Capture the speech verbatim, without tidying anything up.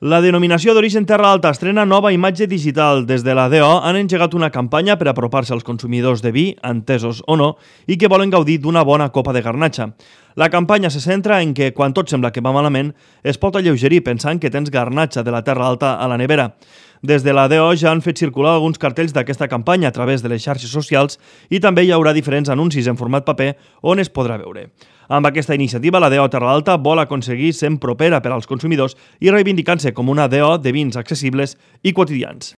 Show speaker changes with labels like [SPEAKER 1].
[SPEAKER 1] La denominació d'origen Terra Alta estrena nova imatge digital. Des de la D O han engegat una campanya per apropar-se als consumidors de vi, entesos o no, i que volen gaudir d'una bona copa de garnatxa. La campanya se centra en que, quan tot sembla que va malament, es pot alleugerir pensant que tens garnatxa de la Terra Alta a la nevera. Des de la D O ja han fet circular alguns cartells d'aquesta campanya a través de les xarxes socials i també hi haurà diferents anuncis en format paper on es podrà veure. Amb aquesta iniciativa, la D O Terra Alta vol aconseguir ser propera per als consumidors i reivindicant-se com una D O de vins accessibles i quotidians.